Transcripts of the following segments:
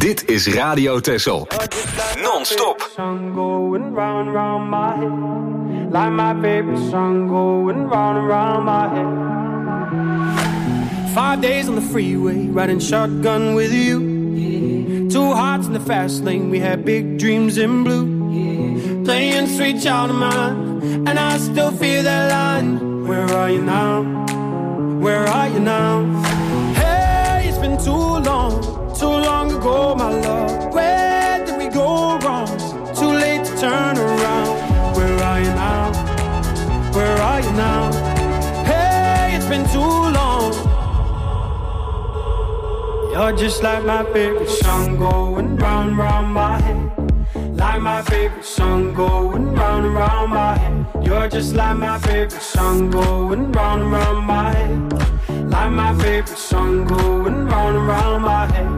Dit is Radio Texel. Non-stop. Sun going round and round my head. Like my favorite song going round and round my head. 5 days on the freeway, riding shotgun with you. Yeah. 2 hearts in the fast lane, we had big dreams in blue. Yeah. Playing sweet child of mine, and I still feel that line. Where are you now? Where are you now? Hey, it's been too long ago, my love. Where did we go wrong? Too late to turn around. Where are you now? Where are you now? Hey, it's been too long. You're just like my favorite song going round and round my head. Like my favorite song going round and round my head. You're just like my favorite song going round and round my head. Like my favorite song going round and round my head.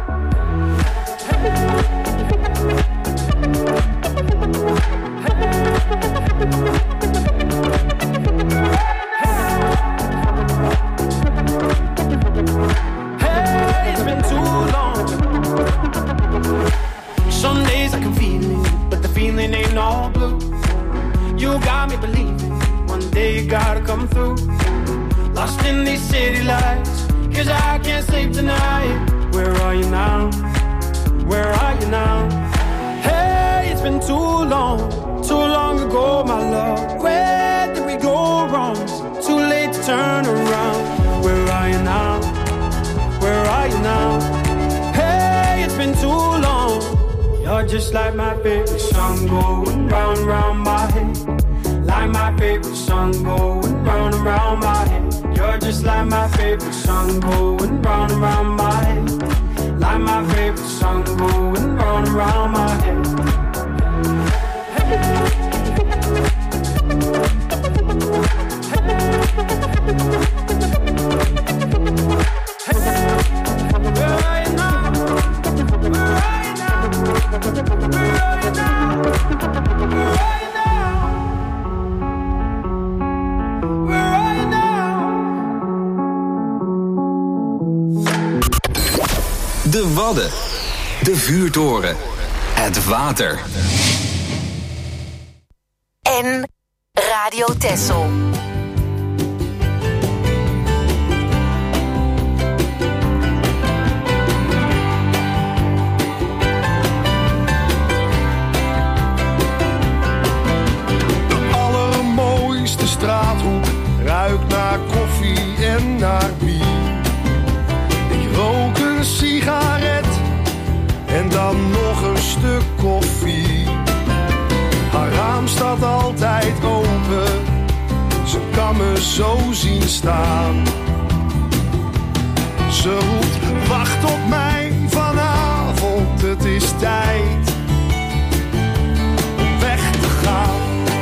Hey, it's been too long. Some days I can feel it, but the feeling ain't all blue. You got me believing one day you gotta come through. Lost in these city lights, 'cause I can't sleep tonight. Where are you now? Where are you now? Hey, it's been too long ago, my love. Where did we go wrong? Too late to turn around. Where are you now? Where are you now? Hey, it's been too long. You're just like my favorite song going round and round my head. Like my favorite song going round and round my head. You're just like my favorite song going round and round my head. Like my favorite song going round and round my head. Where are you now? Where are you now? Where are you now? Where are you now? Where are you now? De Wadden. De vuurtoren. Het water. En Radio Texel. De allermooiste straathoek ruikt naar koffie en naar bier. Ik rook een sigaret en dan nog een stuk koffie. Haar raam staat altijd open, ze kan me zo zien staan. Ze roept, wacht op mij vanavond, het is tijd om weg te gaan.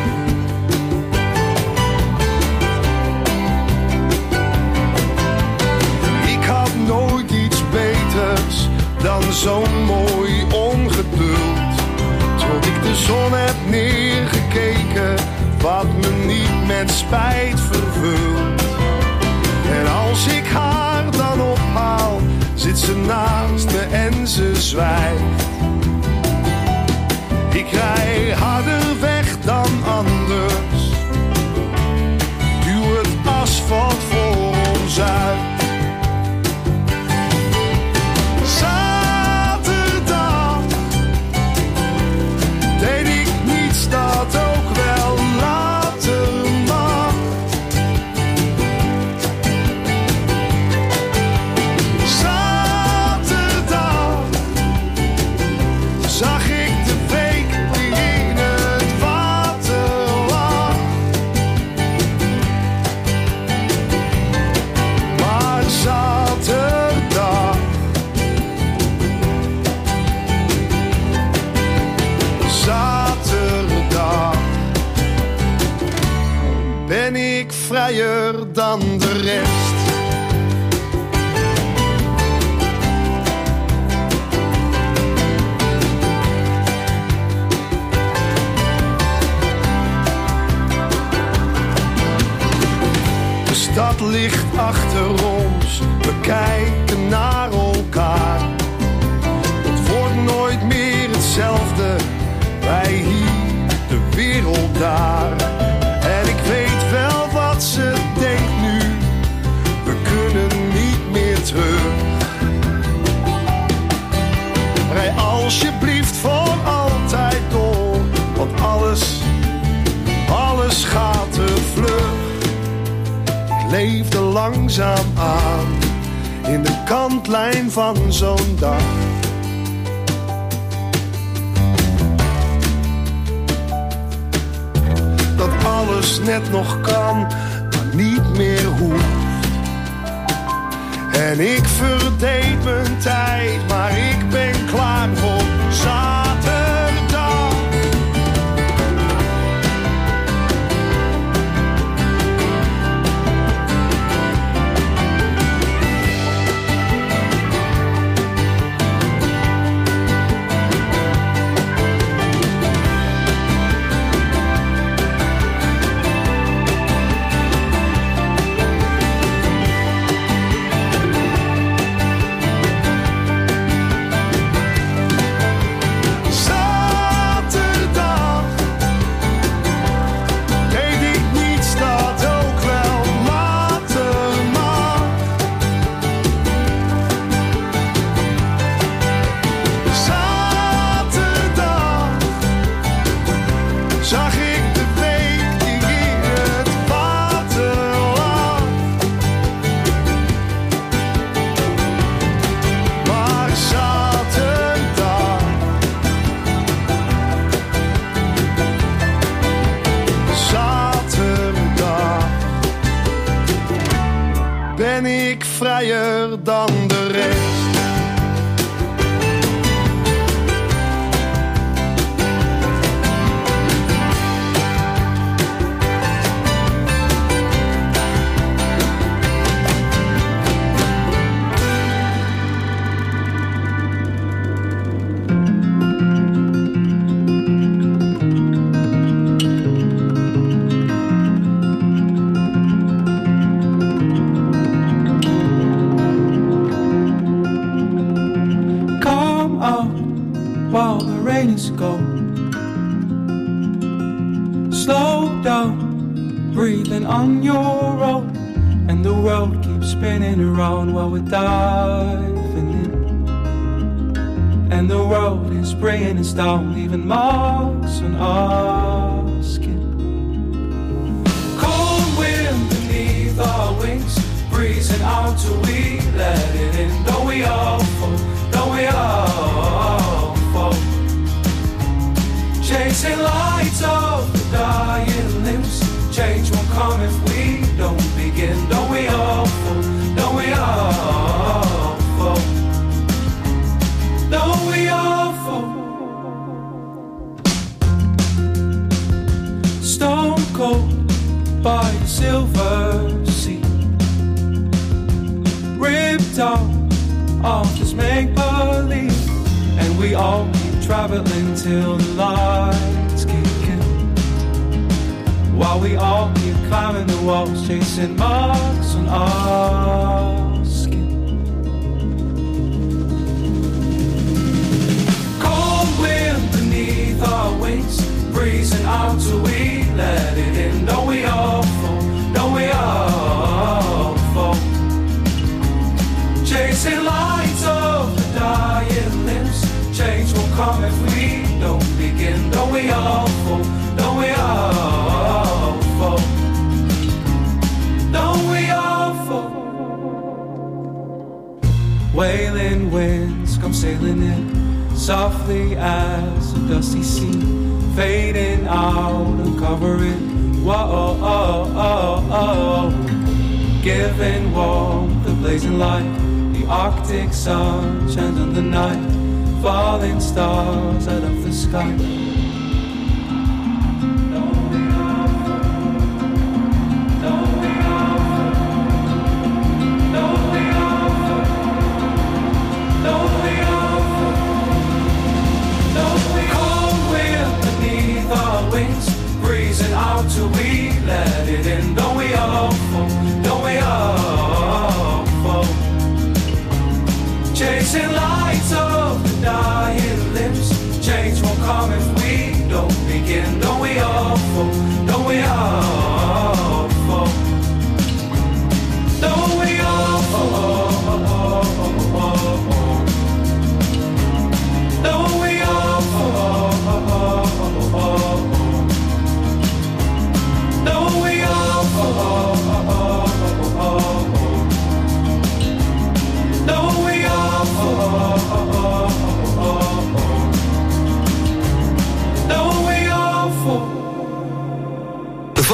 Ik had nooit iets beters dan zo'n mooi ongeduld. Tot ik de zon heb neergekeken, wat me niet met spijt vervult. En als ik haar dan ophaal, zit ze naast me en ze zwijgt. Ik rij harder weg dan anders, duw het asfalt voor ons uit. Zaterdag deed ik niets dat ook wel later mag. Zaterdag zag ik de week die in het water lag. Maar zaterdag ben ik vrijer dan de rest. De stad ligt achter ons, we kijken naar elkaar. Het langzaam aan in de kantlijn van zo'n dag. Dat alles net nog kan, maar niet meer hoeft. En ik verdeed mijn tijd, maar ik ben klaar voor zaterdag. Ben ik vrijer dan de rest. Slow down, breathing on your own, and the world keeps spinning around while we're diving in. And the world is bringing us down, leaving marks on our skin. Cold wind beneath our wings, breezing out till we let it in. Don't we all fall, don't we all fall? Chasing lights of the dying limbs. Change won't come if we don't begin. Don't we all fall? Don't we all fall? Don't we all fall? Stone cold by the silver sea, ripped out of this make-believe, and we all traveling till the lights kick in, while we all keep climbing the walls, chasing marks on our skin. Cold wind beneath our wings, breezing out till we let it in. Don't we all fall? Don't we all fall? Chasing lights of the dying limbs. Change won't come if we don't begin. Don't we all fall? Don't we all fall? Don't we all fall? Wailing winds come sailing in, softly as a dusty sea, fading out and covering. Whoa, oh, oh, oh. Giving warmth, the blazing light, the Arctic sun shines on the night, falling stars out of the sky. Breezing out till we let it in. Don't we all fall? Don't we all fall? Chasing lights of the dying limbs. Change won't come if we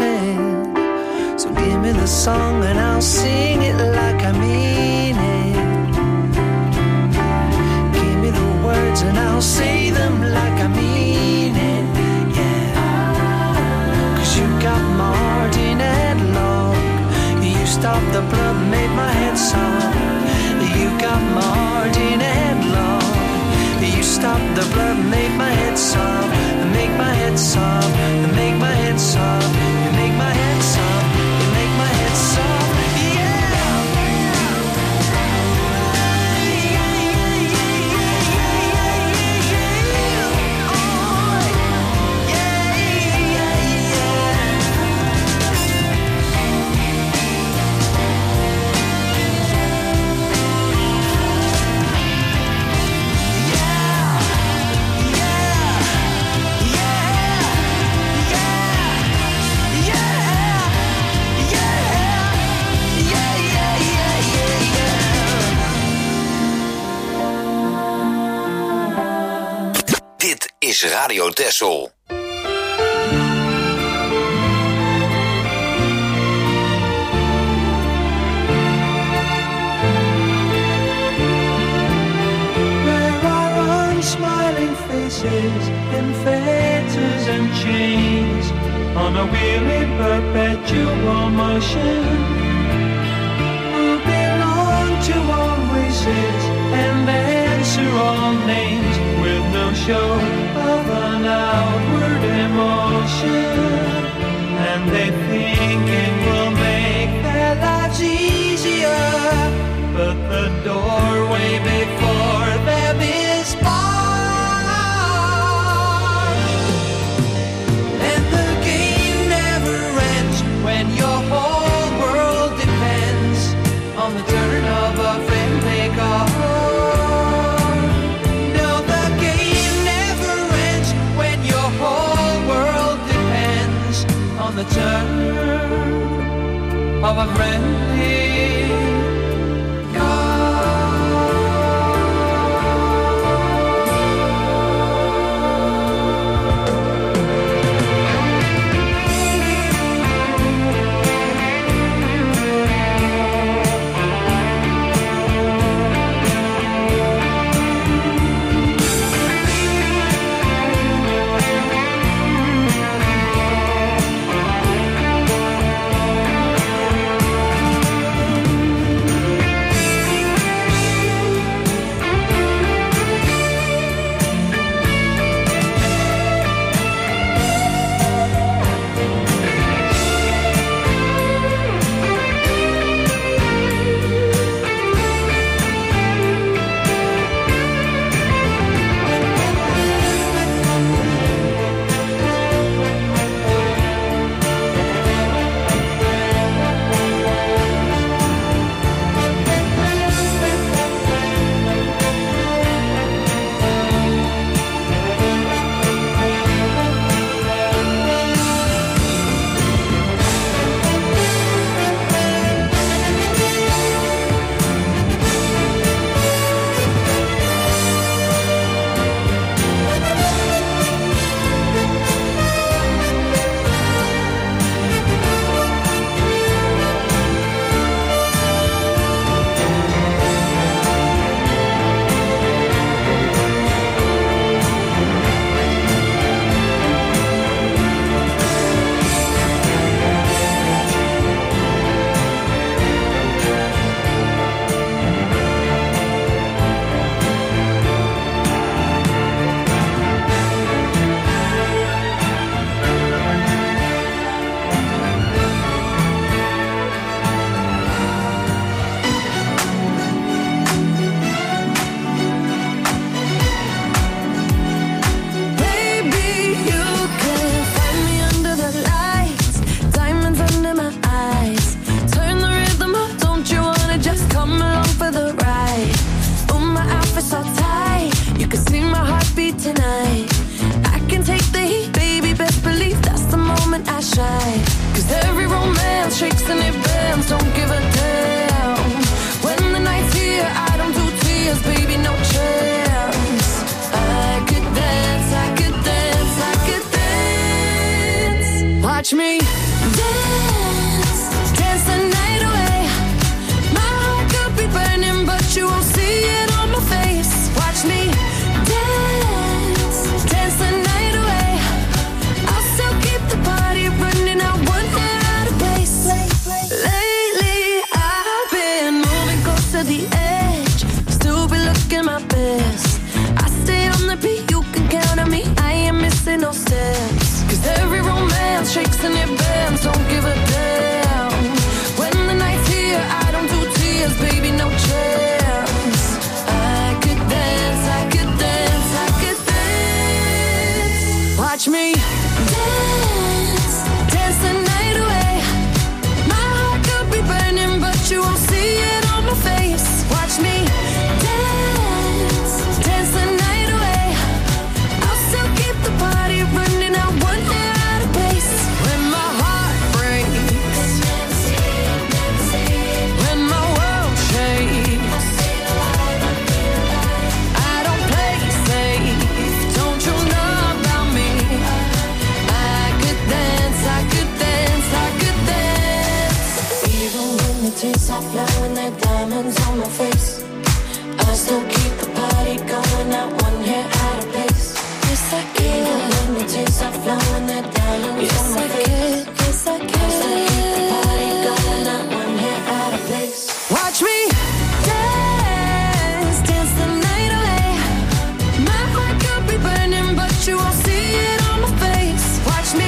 sing. So give me the song and I'll sing it like I mean it. Give me the words and I'll say them like I mean it. Yeah. 'Cause you got my heart in headlock. You stopped the blood and made my head soft. You got my heart in a headlock. You stopped the blood and made my head soft. And make my head soft. And make my head soft. You make my head soft. You make my head soft. Is Radio Texel. There are unsmiling faces in fetters and chains on a wheeling perpetual motion, who belong to all races and answer all names with no show of an outward emotion. And they think it will make their lives easier, but the doorway before them is barred. And the game never ends when your whole world depends on the turn of a friendly card. The turn of a friendly Watch me Dance, dance the night away. My heart could be burning, but you won't see it on my face. Watch me dance, dance the night away. I'll still keep the party running. I won't get out of place. Lately, I've been moving close to the edge. Still be looking my best. I stay on the beat, you can count on me. I ain't missing no steps. 'Cause every romance shakes and it bends. Don't give a damn. When the night's here, I don't do tears, baby, no chance. I could dance, I could dance, I could dance. Watch me dance, dance the night away. My heart could be burning, but you won't see it on my face. Watch me dance, dance the night away. I'll still keep the party running. I won't get out of place. When my heart breaks, when my world shakes, I don't play safe. Don't you know about me? I could dance, I could dance, I could dance. Even when the tears are flowing, they're diamonds on my face. I still keep the party going, not one hair out of place. Yes, I can. Even when the tears are flowing, they're diamonds on my face. Yes, I can. I still keep the party going, not one hair out of place. Watch me dance, dance the night away. My heart could be burning, but you won't see it on my face. Watch me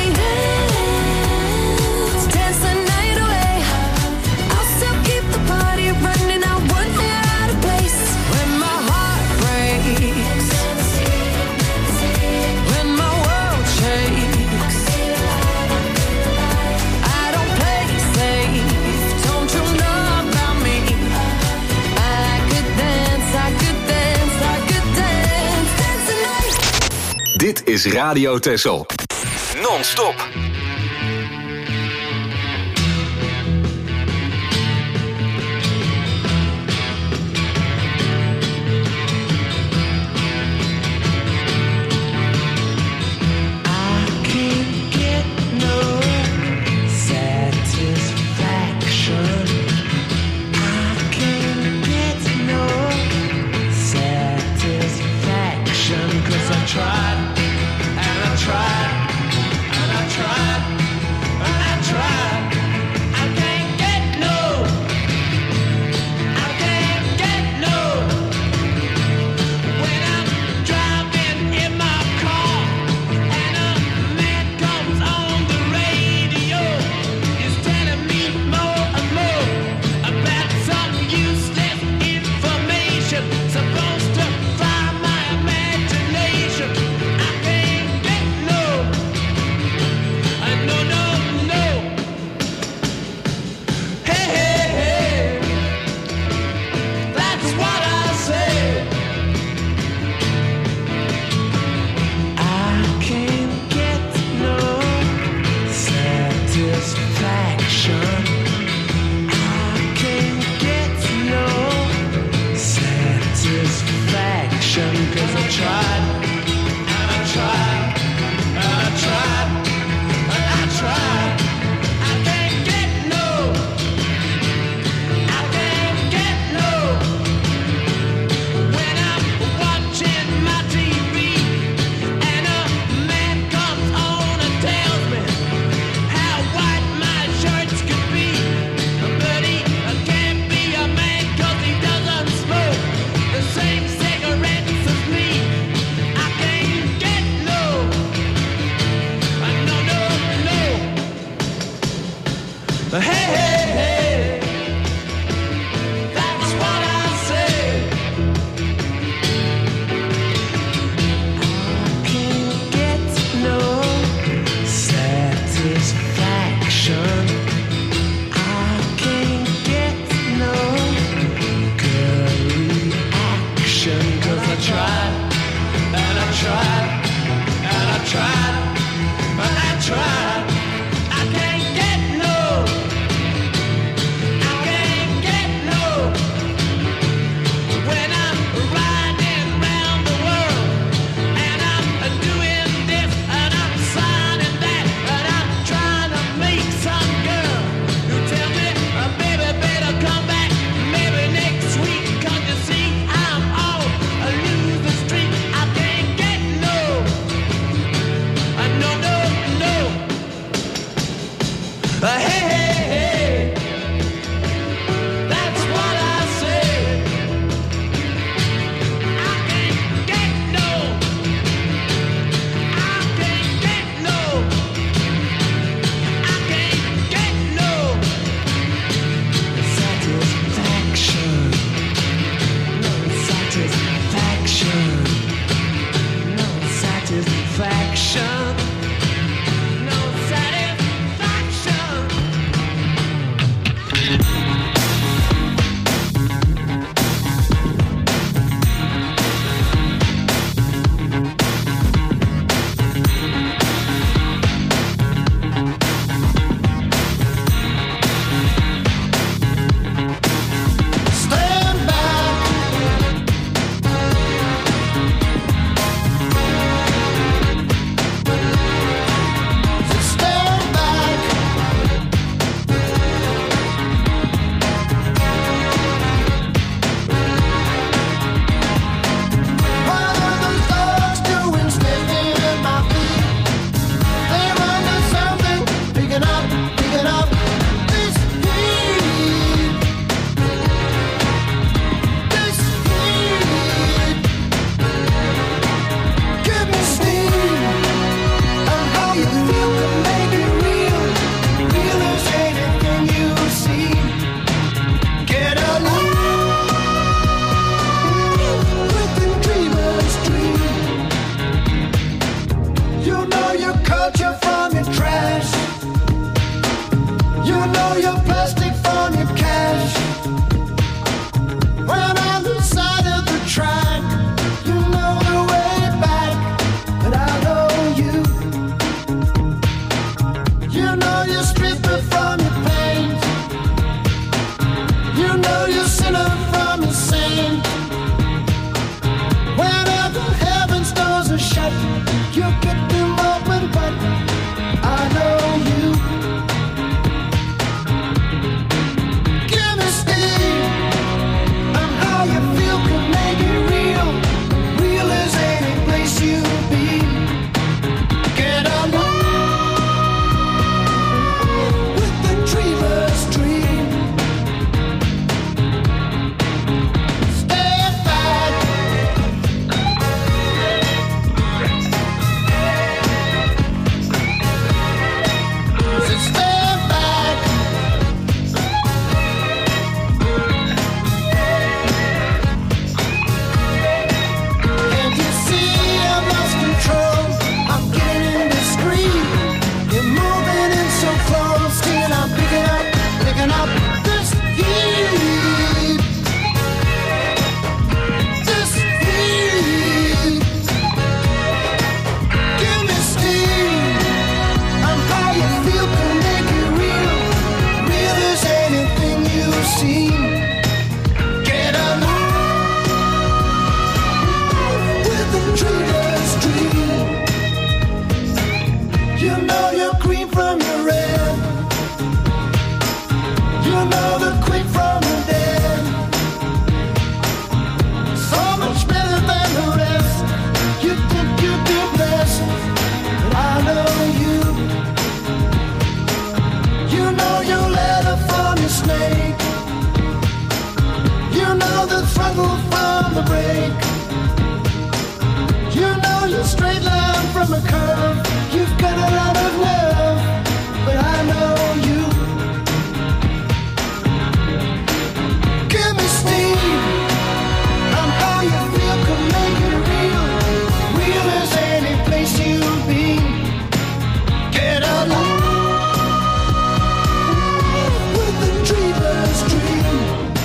dance, dance the night away. I'll still keep the party running. I won't get out of place. When my heart breaks, when my world shakes, I don't play safe. Don't you know about me? I could dance, I could dance, I could dance, dance the night. Dit is Radio Texel. Non-stop. Tried and I tried and I tried. from a curve. You've got a lot of love, but I know you. Give me steam. I'm how you feel, can make it real. Real as any place you've been. Get along with the dreamer's dream.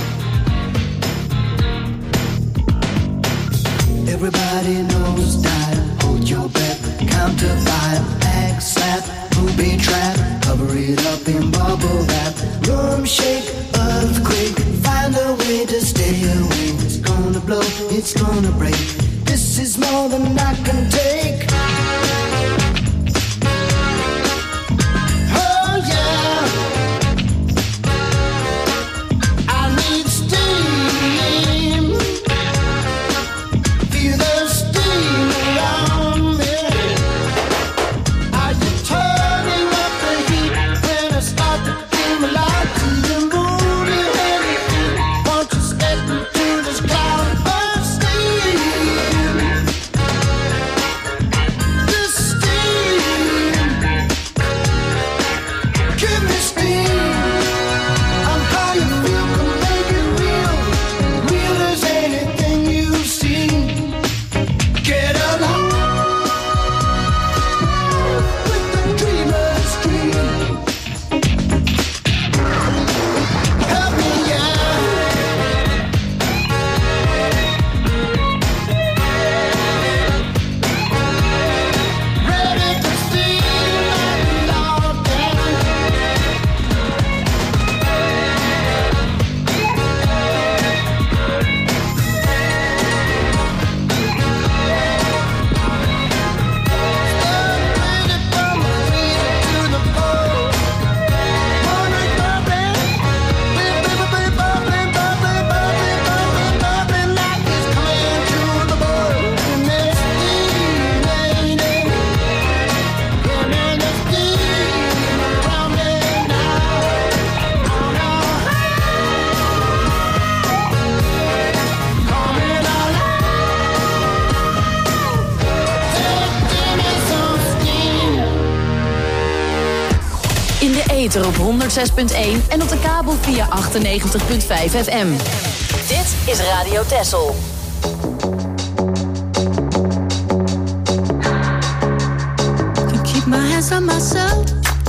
Everybody knows style. Hold your breath, count to 5. Act slap, booby trap. Cover it up in bubble wrap. Room shake, earthquake. Find a way to stay away. It's gonna blow, it's gonna break. This is more than I can take. Oh yeah, I need steam. Feel the steam around me. Are you turning up the heat when I start to feel alive? Do you move your heavy feet? Won't you step into this cloud of steam? This steam, give me steam. I'm how you feel, can make it real. Real as anything you've seen. Get along with the dreamer's dream. Help me, yeah. Ready to see it all down. In de ether op 106.1 en op de kabel via 98.5 FM. Dit is Radio Texel. Can keep my hands on myself.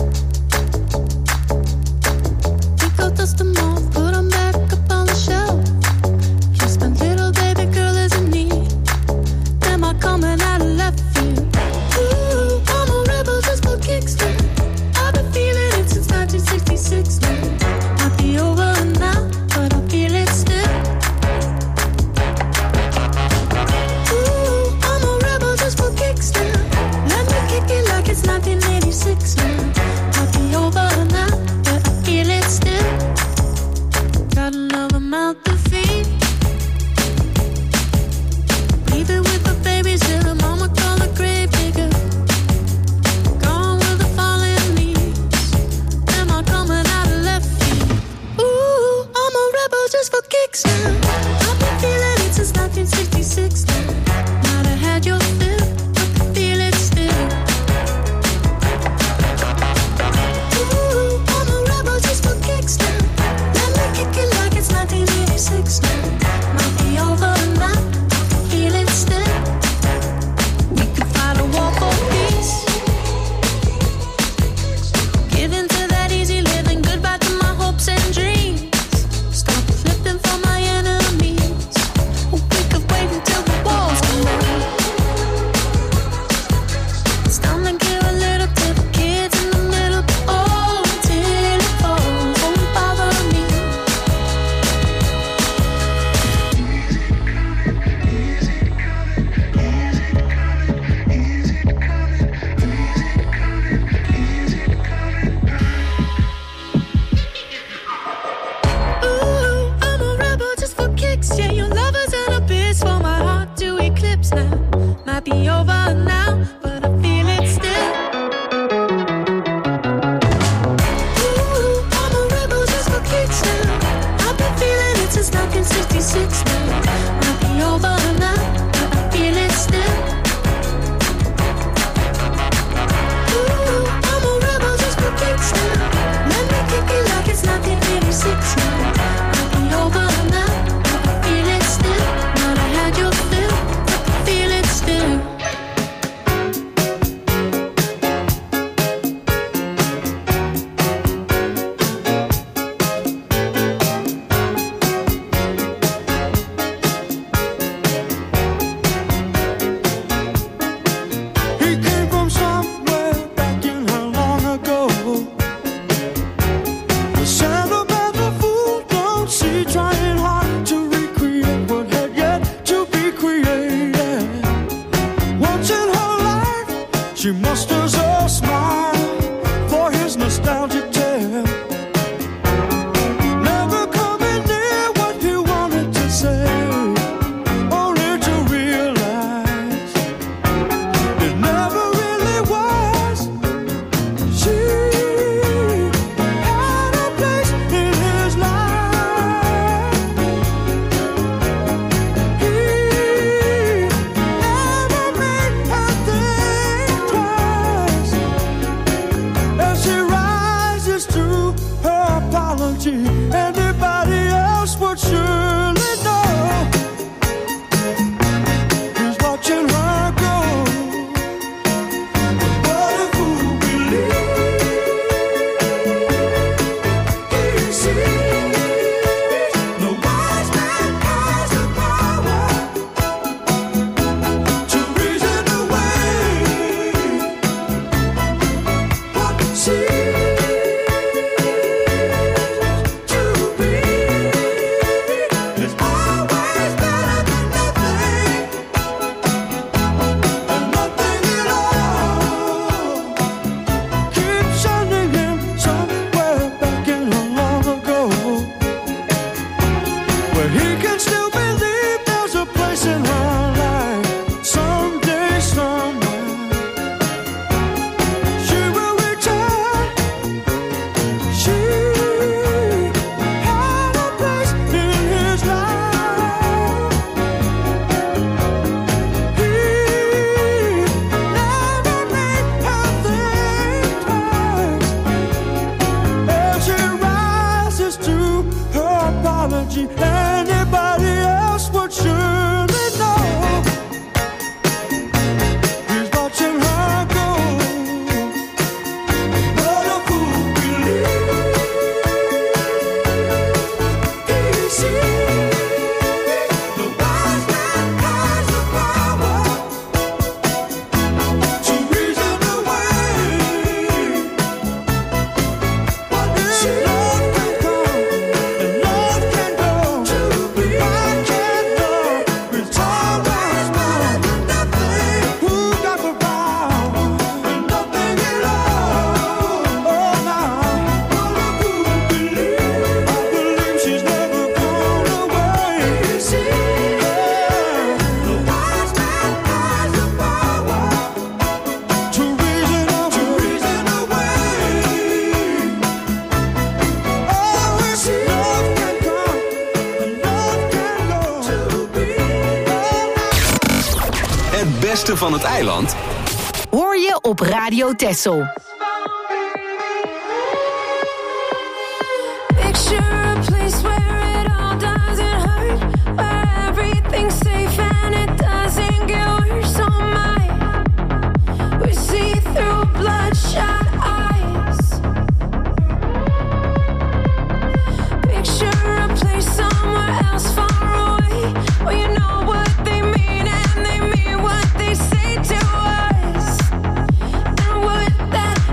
Pick up dust them off, put them back up on the shelf. Just my little baby girl is in need. Am I coming out of left field? Ooh, I'm a rebel just for kicks. I've been feeling it since 1966 now. Might be over now, but I feel it still. Ooh, I'm a rebel just for kicks now. Let me kick it like it's 1986 now. Might be over now, but I feel it still. Got another mouth to feed. Leaving with the babies till the mama call the grave digger. Gone with the falling leaves. Am I coming out of left field? Ooh, I'm a rebel just for kicks now. I've been feeling it since 1966 now. Might have had your fill, but I feel it still. Ooh, I'm a rebel just for kicks now. Let me kick it like it's 1986 now. Might be over now, I feel it still. We could fight a war for peace. Give in to that easy living, goodbye to my hopes and dreams. Stop flipping for my enemies. We could wait until the walls come down. It's time to give a little to the kids in the middle. Oh, until it falls, won't bother me. see anybody else would surely know. He's watching her go. What a fool believes. He sees the wise man has the power to reason away. What is love can come and love can go. I can't know it's always mine. Who got the power and nothing at all? Oh, now what a fool believes. I believe she's never gone away. The wise man has the power to reason away. Oh, if love can come and love can go. Het beste van het eiland Hoor je op Radio Texel. Picture a place where it all doesn't hurt, where everything's safe and it doesn't get worse. Oh my, we see through bloodshot eyes. Picture a place somewhere else far away, where you know what they mean and they mean what they say to us. And would that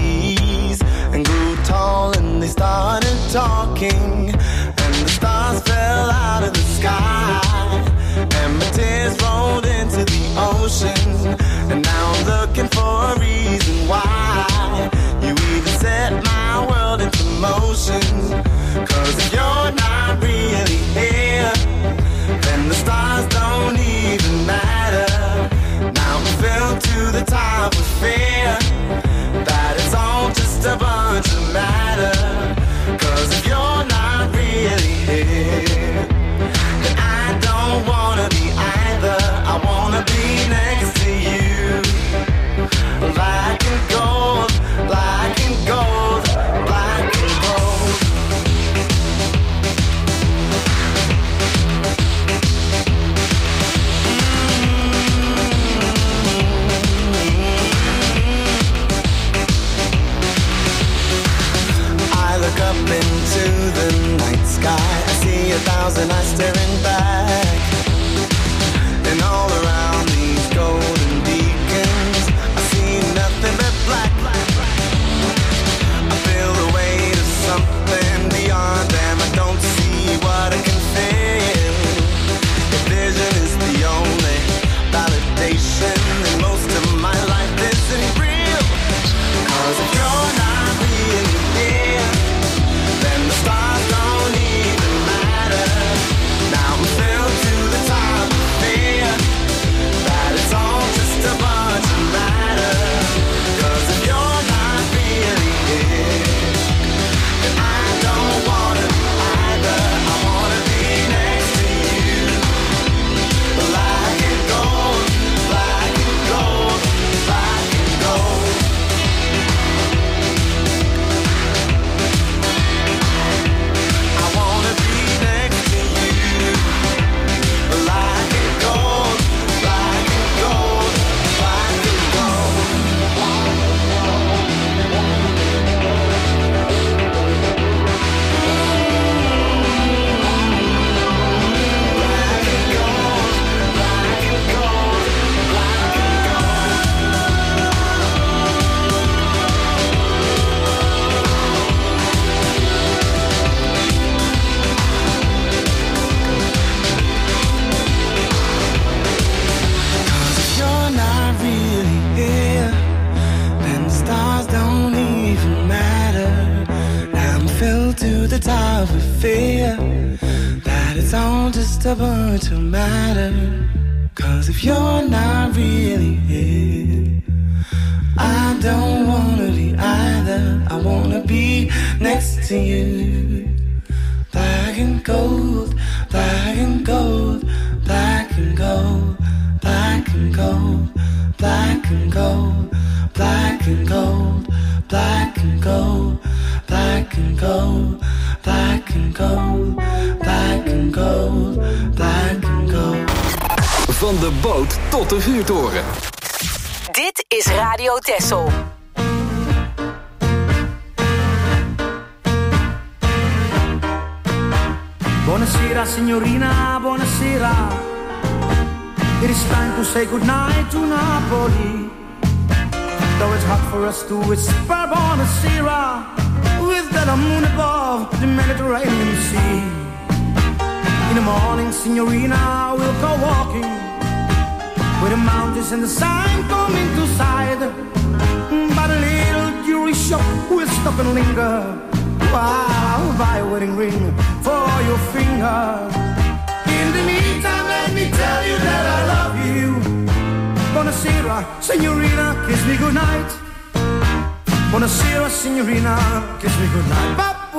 trees and grew tall, and they started talking, and the stars fell out of the sky, and my tears rolled into the ocean, and now I'm looking for a reason why you even set my world into motion. 'Cause if you're not really here, then the stars don't even matter. Now I'm filled to the top with fear that it's all just a bunch of matter. 'Cause if you're not really here, then I don't wanna be either. I wanna be next to you, black and gold, black and gold, black and gold. I look up into the night sky, I see 1,000 eyes staring back, and all around these golden beacons I see nothing but black. I feel the weight of something beyond them. I don't see what I can feel. If vision is the only validation, then most of my life isn't real. 'Cause if you're not really here, then the stars don't even matter. Now I'm filled to the top of fear that it's all just a bunch of matter. 'Cause if you're not really here, then I don't wanna be either. I wanna be next to you, black and gold, black and gold, black and gold. I wanna be next to you, black and gold, black and gold, black and gold. If you're not really here, then the stars don't even matter. I'm filled to the top with fear that it's all just a bunch of matter. 'Cause if you're not really here, I don't wanna be either. I wanna be next to you, black and gold, black and gold, black and gold, black and gold, black and gold, black and gold, black and gold, black and gold, black and gold, black and gold, black and gold. Van de boot tot de vuurtoren. Dit is Radio Texel. Buonasera signorina, buonasera. It is time to say goodnight to Napoli. Though it's hard for us to whisper buonasera, with that moon above the Mediterranean Sea. In the morning, signorina, we'll go walking with the mountains and the sun coming to sight. By the little jewelry shop, we'll stop and linger while I'll buy a wedding ring for your finger. In the meantime, let me tell you that I love you. Buonasera, signorina, kiss me goodnight. Buonasera, signorina, kiss me goodnight.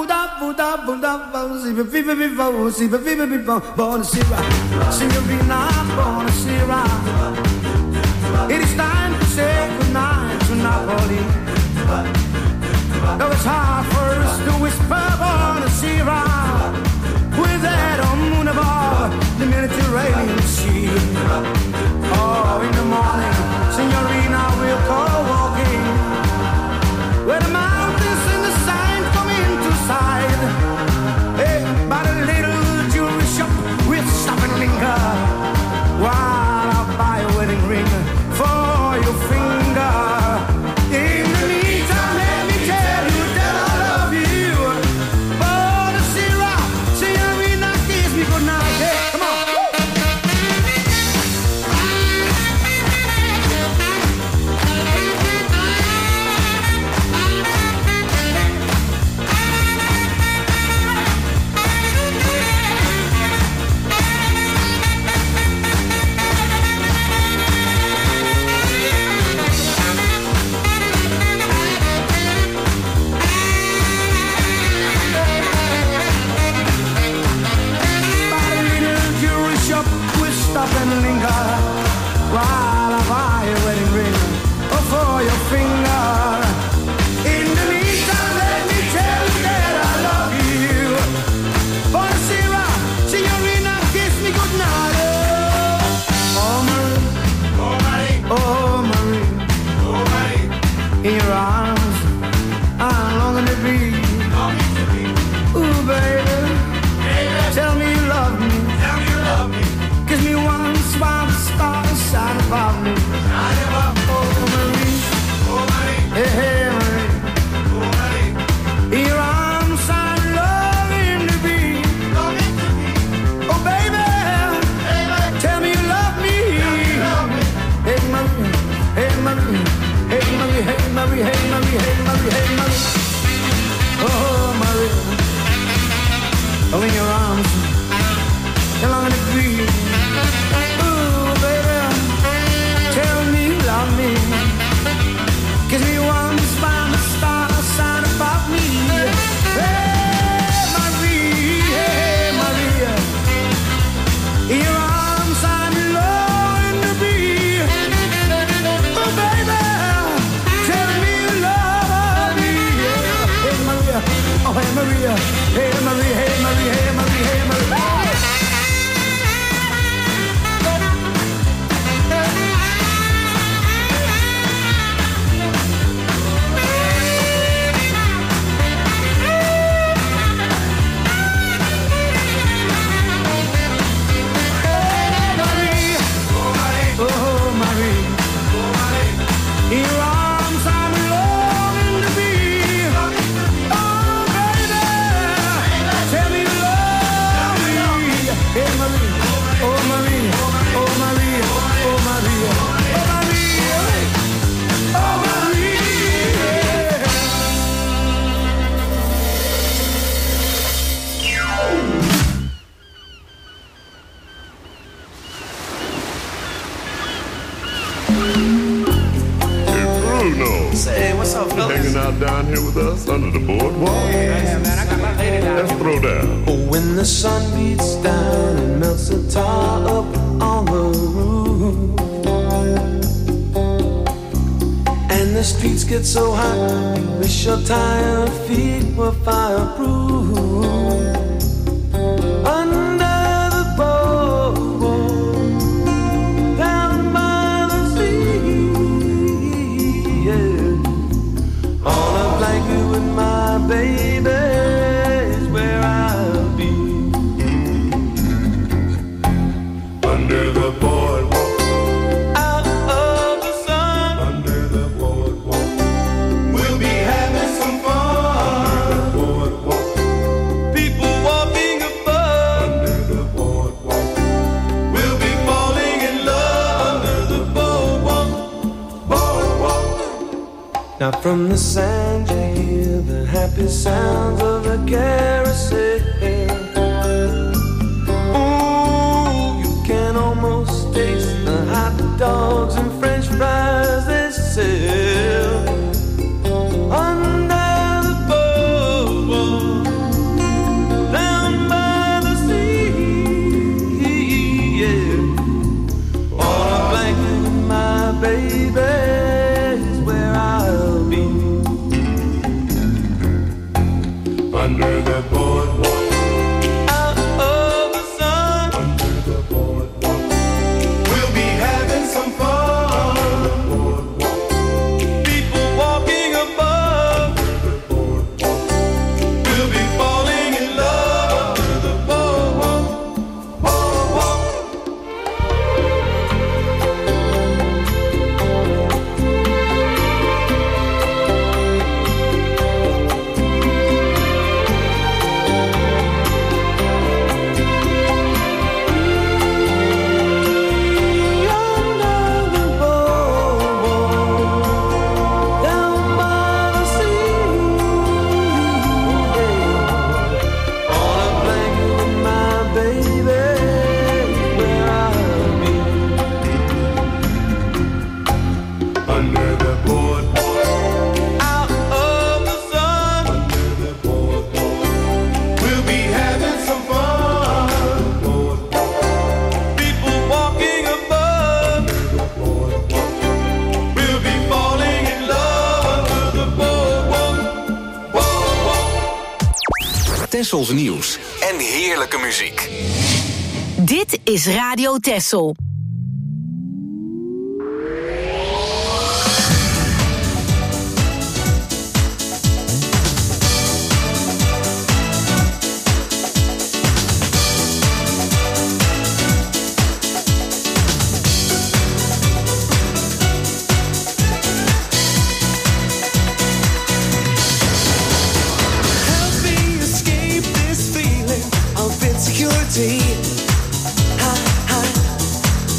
Buonasera, signorina, buonasera. It is time to say goodnight to Napoli. Though it's hard for us to whisper buonasera, with that moon above the Mediterranean Sea. Oh, in the morning, signorina, we'll go walking where the mountains and the sun come into sight. Hey, by the little jewelry shop, we'll stop and linger while I buy a wedding ring for your finger. In the meantime, Hey Marie, hey Marie, hey Marie, hey Marie. Say, what's up, fellas? Hanging out down here with us under the boardwalk. Yeah, man, I got my lady down. Let's throw down. Oh, when the sun beats down and melts the tar up on the roof, and the streets get so hot, you wish your tired feet were fireproof. Under the boardwalk, down by the sea, yeah. On a blanket with my baby is where I'll be. Under the boardwalk, Out of the sun, under the boardwalk, we'll be having some fun. boardwalk, People walking above, under the boardwalk, we'll be falling in love under the boardwalk. boardwalk. Now from the sand you hear the happy sounds of the carousel. Ooh, you can almost taste the hot dogs and French fries they sell. Under the boardwalk, down by the sea, yeah. On a blanket with my baby is where I'll be. Under the boardwalk, Out of the sun, under the boardwalk, we'll be having some fun. boardwalk, People walking above, the boardwalk, we'll be falling in love under the boardwalk. Boardwalk. Under the boardwalk, down by the sea, yeah. On a blanket with my baby is where I'll be. under the boardwalk, Out of the sun, under the boardwalk, we'll be having some fun. boardwalk, People walking above, the boardwalk. we'll be falling in love under the boardwalk. Boardwalk. Tessels nieuws en heerlijke muziek. Dit is Radio Tessel. Help me escape this feeling of insecurity.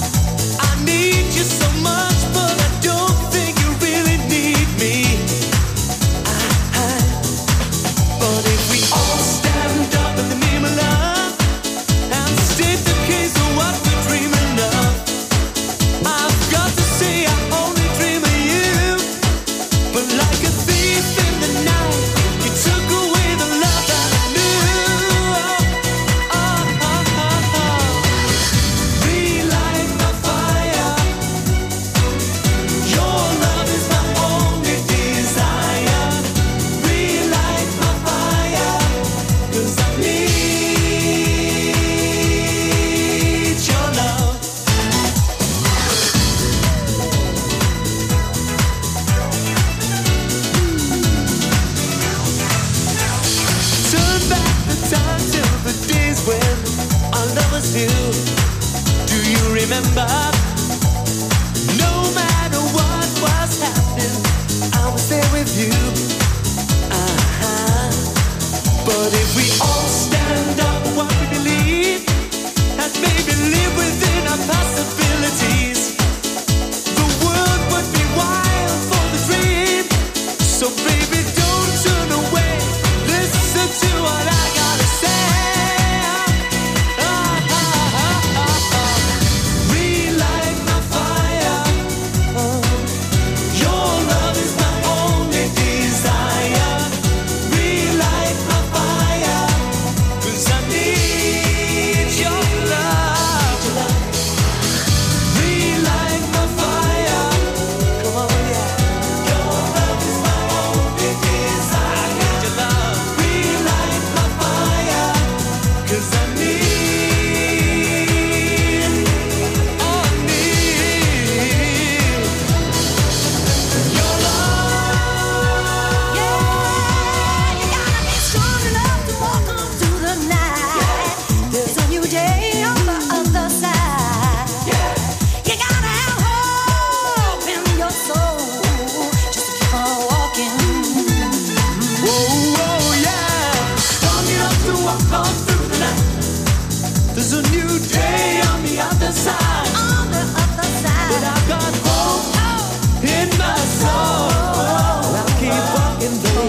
remember